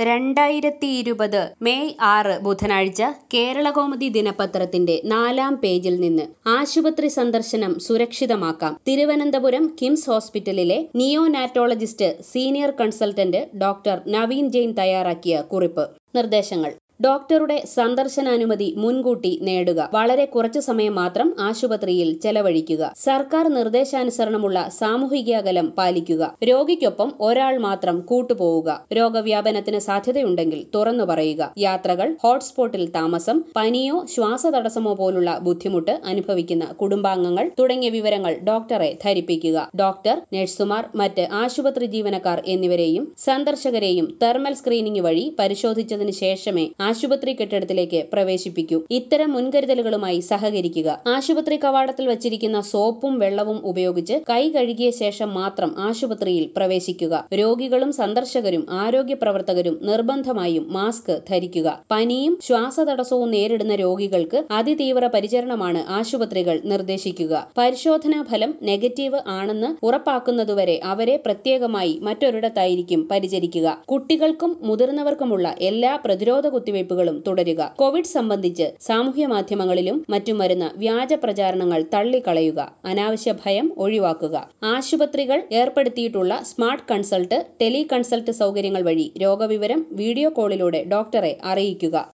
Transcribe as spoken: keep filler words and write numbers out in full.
രണ്ടായിരത്തി ഇരുപത് മെയ് ആറ് ബുധനാഴ്ച കേരളകൗമുദി ദിനപത്രത്തിന്റെ നാലാം പേജിൽ നിന്ന് ആശുപത്രി സന്ദർശനം സുരക്ഷിതമാക്കാം. തിരുവനന്തപുരം കിംസ് ഹോസ്പിറ്റലിലെ neonatologist senior consultant doctor Naveen Jain തയ്യാറാക്കിയ കുറിപ്പ്. നിർദ്ദേശങ്ങൾ: ഡോക്ടറുടെ സന്ദർശനാനുമതി മുൻകൂട്ടി നേടുക. വളരെ കുറച്ചു സമയം മാത്രം ആശുപത്രിയിൽ ചെലവഴിക്കുക. സർക്കാർ നിർദ്ദേശാനുസരണമുള്ള സാമൂഹിക അകലം പാലിക്കുക. രോഗിക്കൊപ്പം ഒരാൾ മാത്രം കൂട്ടുപോവുക. രോഗവ്യാപനത്തിന് സാധ്യതയുണ്ടെങ്കിൽ തുറന്നു പറയുക. യാത്രകൾ, ഹോട്ട്സ്പോട്ടിൽ താമസം, പനിയോ ശ്വാസതടസ്സമോ പോലുള്ള ബുദ്ധിമുട്ട് അനുഭവിക്കുന്ന കുടുംബാംഗങ്ങൾ തുടങ്ങിയ വിവരങ്ങൾ ഡോക്ടറെ ധരിപ്പിക്കുക. ഡോക്ടർ, നഴ്സുമാർ, മറ്റ് ആശുപത്രി ജീവനക്കാർ എന്നിവരെയും സന്ദർശകരെയും തെർമൽ സ്ക്രീനിംഗ് വഴി പരിശോധിച്ചതിന് ശേഷമേ ആശുപത്രി കെട്ടിടത്തിലേക്ക് പ്രവേശിപ്പിക്കൂ. ഇത്തരം മുൻകരുതലുകളുമായി സഹകരിക്കുക. ആശുപത്രി കവാടത്തിൽ വച്ചിരിക്കുന്ന സോപ്പും വെള്ളവും ഉപയോഗിച്ച് കൈ കഴുകിയ ശേഷം മാത്രം ആശുപത്രിയിൽ പ്രവേശിക്കുക. രോഗികളും സന്ദർശകരും ആരോഗ്യ പ്രവർത്തകരും നിർബന്ധമായും മാസ്ക് ധരിക്കുക. പനിയും ശ്വാസതടസ്സവും നേരിടുന്ന രോഗികൾക്ക് അതിതീവ്ര പരിചരണമാണ് ആശുപത്രികൾ നിർദ്ദേശിക്കുക. പരിശോധനാ ഫലം നെഗറ്റീവ് ആണെന്ന് ഉറപ്പാക്കുന്നതുവരെ അവരെ പ്രത്യേകമായി മറ്റൊരിടത്തായിരിക്കും പരിചരിക്കുക. കുട്ടികൾക്കും മുതിർന്നവർക്കുമുള്ള എല്ലാ പ്രതിരോധ കുത്തിവയ്പുകളും തുടരുക. കോവിഡ് സംബന്ധിച്ച് സാമൂഹ്യ മാധ്യമങ്ങളിലും മറ്റും വരുന്ന വ്യാജ പ്രചാരണങ്ങൾ തള്ളിക്കളയുക. അനാവശ്യ ഭയം ഒഴിവാക്കുക. ആശുപത്രികൾ ഏർപ്പെടുത്തിയിട്ടുള്ള സ്മാർട്ട് കൺസൾട്ട്, ടെലി കൺസൾട്ട് സൗകര്യങ്ങൾ വഴി രോഗവിവരം വീഡിയോ കോളിലൂടെ ഡോക്ടറെ അറിയിക്കുക.